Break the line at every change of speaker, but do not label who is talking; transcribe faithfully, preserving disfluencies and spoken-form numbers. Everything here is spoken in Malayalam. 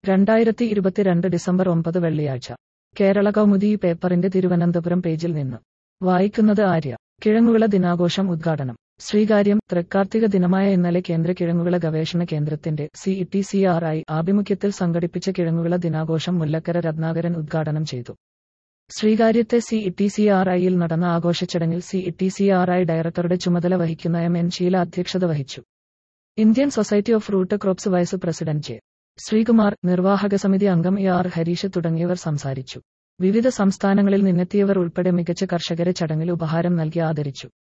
രണ്ടായിരത്തി ഇരുപത്തിരണ്ട് ഡിസംബർ ഒമ്പത് വെള്ളിയാഴ്ച. കേരള കൗമുദി പേപ്പറിന്റെ തിരുവനന്തപുരം പേജിൽ നിന്ന് വായിക്കുന്നത് ആര്യ. കിഴങ്ങുവിള ദിനാഘോഷം ഉദ്ഘാടനം. ശ്രീകാര്യം. തൃക്കാർത്തിക ദിനമായ ഇന്നലെ കേന്ദ്ര കിഴങ്ങുവിള ഗവേഷണ കേന്ദ്രത്തിന്റെ C E T C R I ആഭിമുഖ്യത്തിൽ സംഘടിപ്പിച്ച കിഴങ്ങുവിള ദിനാഘോഷം മുല്ലക്കര രത്നാകരൻ ഉദ്ഘാടനം ചെയ്തു. ശ്രീകാര്യത്തെ C E T C R ഐയിൽ നടന്ന ആഘോഷച്ചടങ്ങിൽ C E T C R I ഡയറക്ടറുടെ ചുമതല വഹിക്കുന്ന എം എൻ ഷീല അധ്യക്ഷത വഹിച്ചു. Indian society of fruit crops vice president J Sreekumar, നിർവാഹക സമിതി അംഗം എ ആർ ഹരീഷ് തുടങ്ങിയവർ സംസാരിച്ചു. വിവിധ സംസ്ഥാനങ്ങളിൽ നിന്നെത്തിയവർ ഉൾപ്പെടെ മികച്ച കർഷകരെ ചടങ്ങിൽ ഉപഹാരം നൽകി ആദരിച്ചു.